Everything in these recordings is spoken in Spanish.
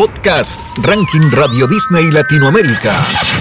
podcast Ranking Radio Disney Latinoamérica.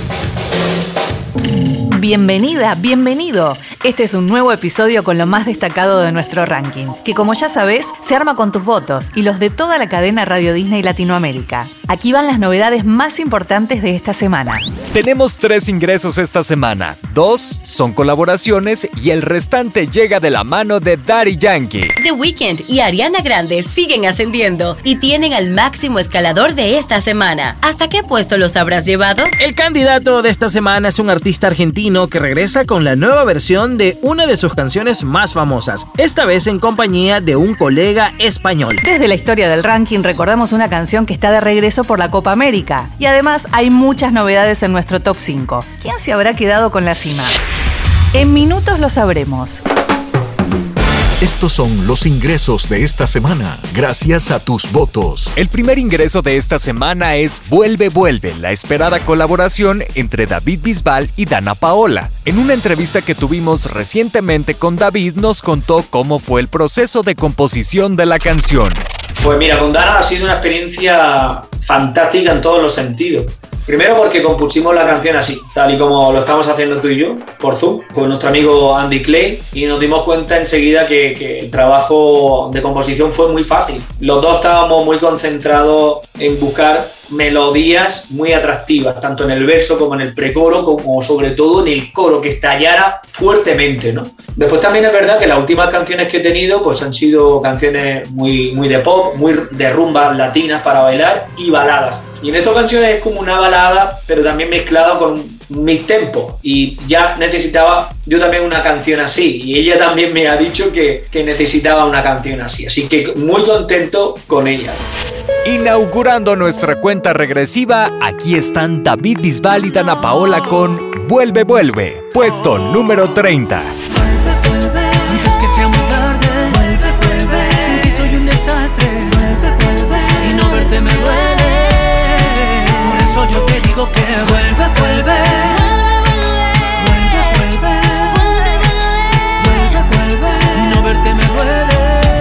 Bienvenida, bienvenido. Este es un nuevo episodio con lo más destacado de nuestro ranking, que como ya sabés, se arma con tus votos y los de toda la cadena Radio Disney Latinoamérica. Aquí van las novedades más importantes de esta semana. Tenemos 3 ingresos esta semana. 2 son colaboraciones y el restante llega de la mano de Daddy Yankee. The Weeknd y Ariana Grande siguen ascendiendo y tienen al máximo escalador de esta semana. ¿Hasta qué puesto los habrás llevado? El candidato de esta semana es un artista argentino que regresa con la nueva versión de una de sus canciones más famosas, esta vez en compañía de un colega español. Desde la historia del ranking recordamos una canción que está de regreso por la Copa América. Y además hay muchas novedades en nuestro top 5. ¿Quién se habrá quedado con la cima? En minutos lo sabremos. Estos son los ingresos de esta semana, gracias a tus votos. El primer ingreso de esta semana es Vuelve, Vuelve, la esperada colaboración entre David Bisbal y Dana Paola. En una entrevista que tuvimos recientemente con David, nos contó cómo fue el proceso de composición de la canción. Pues mira, con Dana ha sido una experiencia fantástica en todos los sentidos. Primero porque compusimos la canción así, tal y como lo estamos haciendo tú y yo, por Zoom, con nuestro amigo Andy Clay, y nos dimos cuenta enseguida que el trabajo de composición fue muy fácil. Los dos estábamos muy concentrados en buscar melodías muy atractivas, tanto en el verso como en el precoro, como sobre todo en el coro, que estallara fuertemente, ¿no? Después también es verdad que las últimas canciones que he tenido pues han sido canciones muy de pop, muy de rumbas latinas para bailar y baladas. Y en esta canción es como una balada, pero también mezclada con mis tempos. Y ya necesitaba yo también una canción así. Y ella también me ha dicho que necesitaba una canción así. Así que muy contento con ella. Inaugurando nuestra cuenta regresiva, aquí están David Bisbal y Dana Paola con Vuelve, Vuelve, puesto número 30. Vuelve, vuelve, antes que sea muy tarde. Vuelve, vuelve, sin ti soy un desastre. Vuelve, vuelve, y no verte me duele. Por eso yo te digo que vuelve, vuelve. Vuelve, vuelve, vuelve, vuelve, y no verte me duele.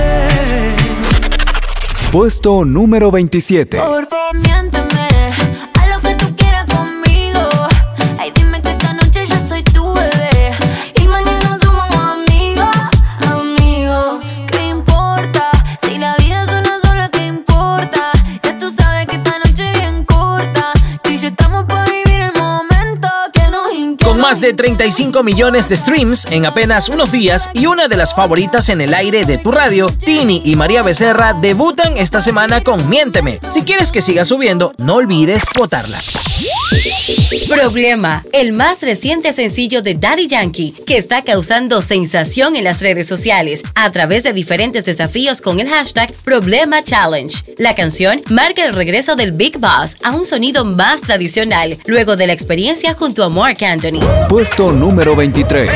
Puesto número 27. Por favor, miénteme, haz lo que tú quieras conmigo. Ay, dime que esta noche yo soy tu bebé y mañana somos amigos, amigos. ¿Qué importa? Si la vida es una sola, ¿qué importa? Ya tú sabes que esta noche es bien corta. Tú y yo estamos para vivir el momento que nos importa. Con más de 35 millones de streams en apenas unos días y una de las favoritas en el aire de tu radio, Tini y María Becerra debutan esta semana con Miénteme. Si quieres que siga subiendo, no olvides votarla. Problema, el más reciente sencillo de Daddy Yankee, que está causando sensación en las redes sociales a través de diferentes desafíos con el hashtag Problema Challenge. La canción marca el regreso del Big Boss a un sonido más tradicional, luego de la experiencia junto a Marc Anthony. Puesto número 23.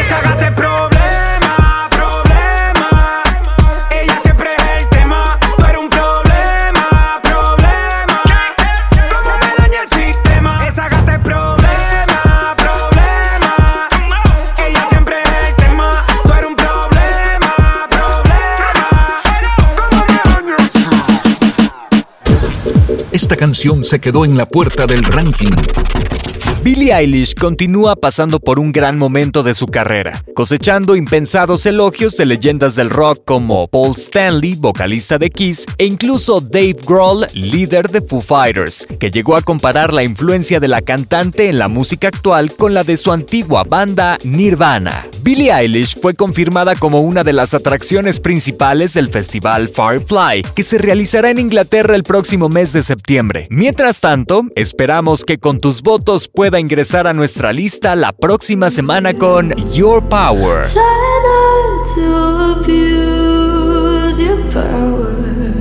Esta canción se quedó en la puerta del ranking. Billie Eilish continúa pasando por un gran momento de su carrera, cosechando impensados elogios de leyendas del rock como Paul Stanley, vocalista de Kiss, e incluso Dave Grohl, líder de Foo Fighters, que llegó a comparar la influencia de la cantante en la música actual con la de su antigua banda Nirvana. Billie Eilish fue confirmada como una de las atracciones principales del festival Firefly, que se realizará en Inglaterra el próximo mes de septiembre. Mientras tanto, esperamos que con tus votos pueda ingresar a nuestra lista la próxima semana con Your Power. Try not to abuse your power.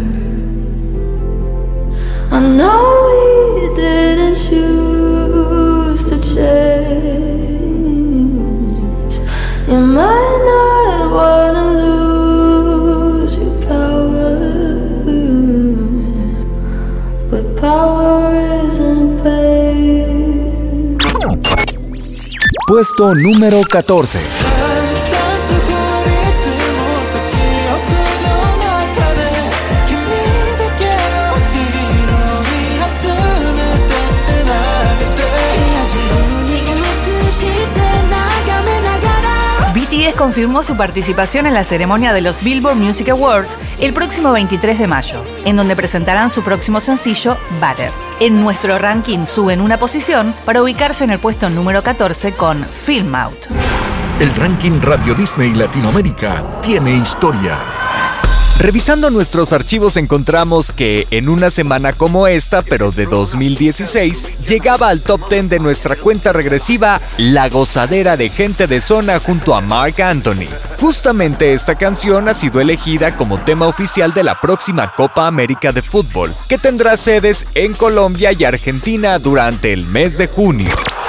I know we didn't choose to change. You might not wanna lose your power, but power isn't pain. Puesto número 14. confirmó su participación en la ceremonia de los Billboard Music Awards el próximo 23 de mayo, en donde presentarán su próximo sencillo, Butter. En nuestro ranking suben una posición para ubicarse en el puesto número 14 con Film Out. El ranking Radio Disney Latinoamérica tiene historia. Revisando nuestros archivos encontramos que en una semana como esta, pero de 2016, llegaba al top 10 de nuestra cuenta regresiva La Gozadera de Gente de Zona junto a Marc Anthony. Justamente esta canción ha sido elegida como tema oficial de la próxima Copa América de Fútbol, que tendrá sedes en Colombia y Argentina durante el mes de junio.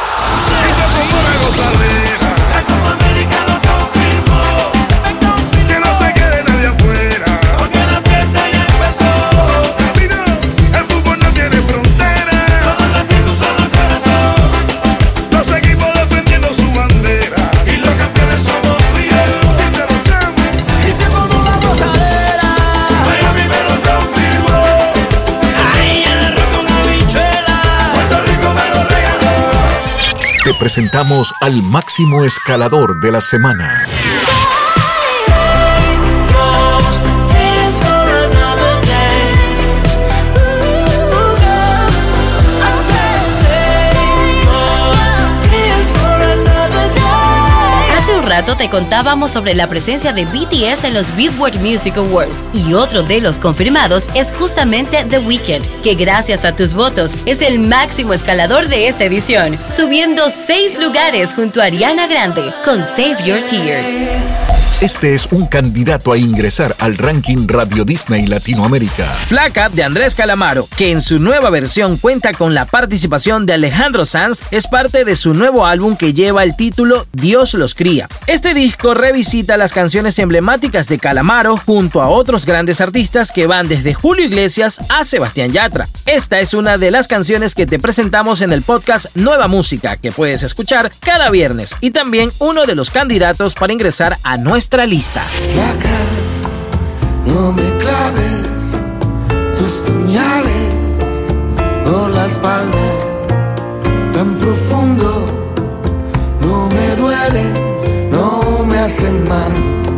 Te presentamos al máximo escalador de la semana. Rato te contábamos sobre la presencia de BTS en los Billboard Music Awards y otro de los confirmados es justamente The Weeknd, que gracias a tus votos es el máximo escalador de esta edición, subiendo 6 lugares junto a Ariana Grande con Save Your Tears. Este es un candidato a ingresar al ranking Radio Disney Latinoamérica. Flaca de Andrés Calamaro, que en su nueva versión cuenta con la participación de Alejandro Sanz, es parte de su nuevo álbum que lleva el título Dios los cría. Este disco revisita las canciones emblemáticas de Calamaro junto a otros grandes artistas que van desde Julio Iglesias a Sebastián Yatra. Esta es una de las canciones que te presentamos en el podcast Nueva Música, que puedes escuchar cada viernes, y también uno de los candidatos para ingresar a nuestra lista. Flaca, no me claves tus puñales por la espalda tan profundo, no me duele, no me hacen mal.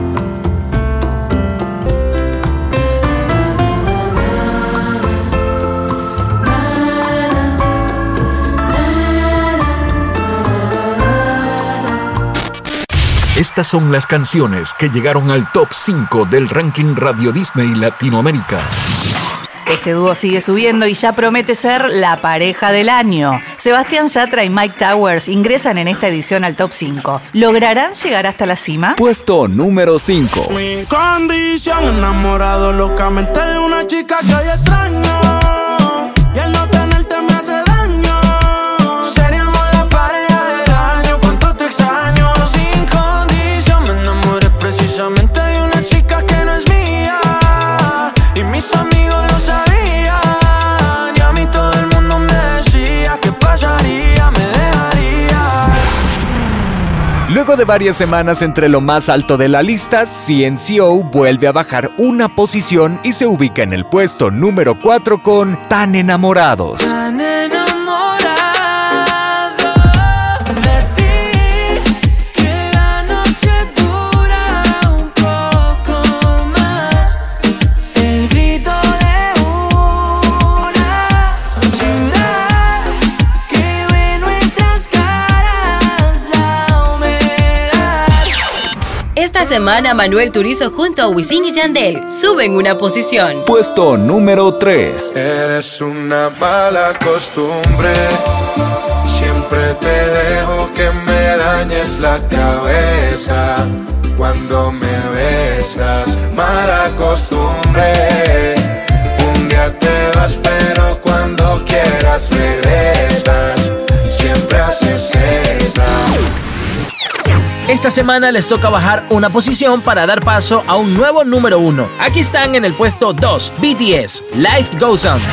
Estas son las canciones que llegaron al top 5 del ranking Radio Disney Latinoamérica. Este dúo sigue subiendo y ya promete ser la pareja del año. Sebastián Yatra y Mike Towers ingresan en esta edición al top 5. ¿Lograrán llegar hasta la cima? Puesto número 5. Mi condición, enamorado locamente de una chica que hoy extraño. Y el no tenerte me hace daño. Seríamos la pareja del año. Cuánto te extraño. Sin condición me enamoré precisamente de una chica que no es mía. Y mis amigos lo sabían. Y a mí todo el mundo me decía que pasaría, me dejaría. Luego de varias semanas entre lo más alto de la lista, CNCO vuelve a bajar una posición y se ubica en el puesto número 4 con Tan Enamorados. Tan enamorado de ti, que la noche dura un poco más. El grito de una ciudad que ve nuestras caras, la humedad. Esta semana Manuel Turizo junto a Wisin y Yandel suben una posición. Puesto número 3. Eres una mala costumbre, siempre te dejo que me dañes la cabeza cuando me besas. Mala costumbre, un día te vas pero cuando quieras regresas, siempre haces esa. Esta semana les toca bajar una posición para dar paso a un nuevo número 1. Aquí están en el puesto 2, BTS, Life Goes On.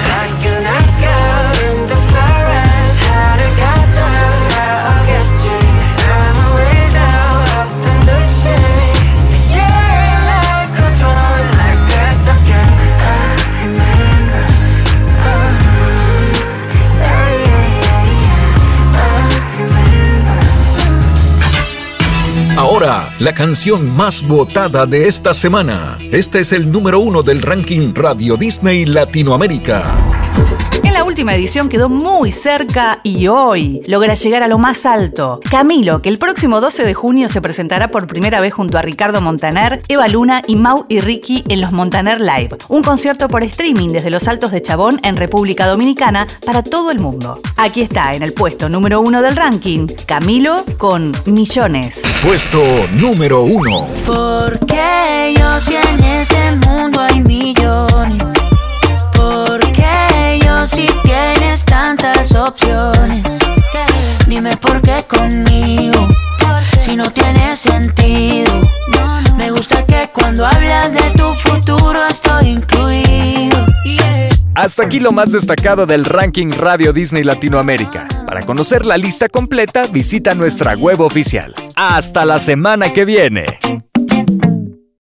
Ahora, la canción más votada de esta semana. Este es el número 1 del ranking Radio Disney Latinoamérica. En la última edición quedó muy cerca y hoy logra llegar a lo más alto. Camilo, que el próximo 12 de junio se presentará por primera vez junto a Ricardo Montaner, Eva Luna y Mau y Ricky en los Montaner Live. Un concierto por streaming desde los Altos de Chabón en República Dominicana para todo el mundo. Aquí está en el puesto número 1 del ranking, Camilo con Millones. Puesto número 1. Porque yo si en este mundo hay millones. Porque yo si tienes tantas opciones. Dime por qué conmigo, si no tiene sentido. Me gusta que cuando hablas de tu futuro estoy incluido. Hasta aquí lo más destacado del ranking Radio Disney Latinoamérica. Para conocer la lista completa, visita nuestra web oficial. ¡Hasta la semana que viene!